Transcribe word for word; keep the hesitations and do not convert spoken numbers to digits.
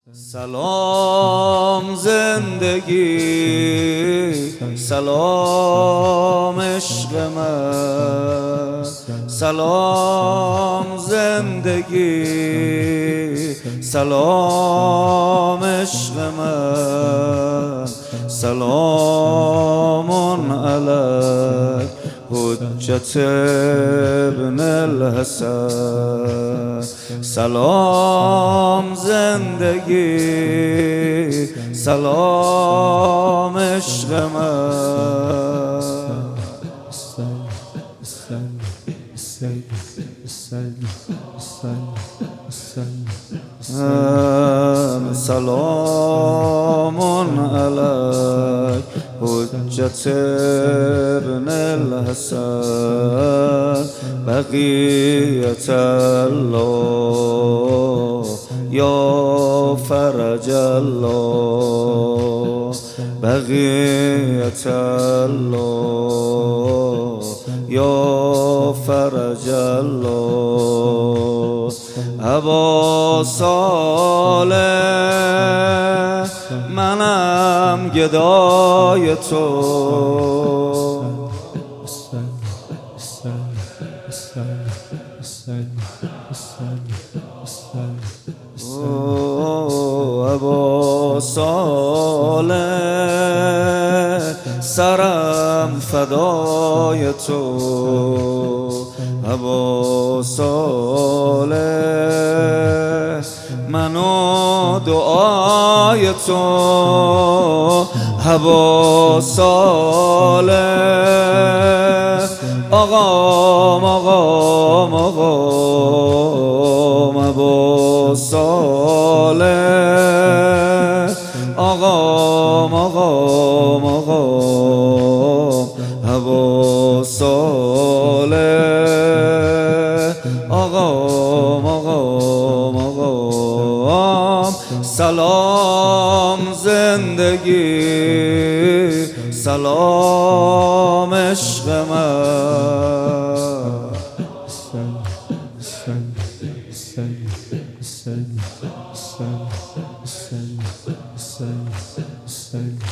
سلام زندگی، سلام عشق من، سلام زندگی، سلام عشق من، سلام علیک حجت ابن الحسن. سلام زندگی، سلام عشق من. سلام علیک حجت ابن الحسن. بقیت الله یا فرج الله، بقیت الله یا فرج الله. ابا صالح منم گدای تو، ابا صالح سرم فدای تو، ابا صالح منو دعای تو، ابا صالح آقام آقام آقام، ابا صالح آقام آقام آقام، ابا صالح آقام آقام آقام. سلام زندگی، سلام عشق من.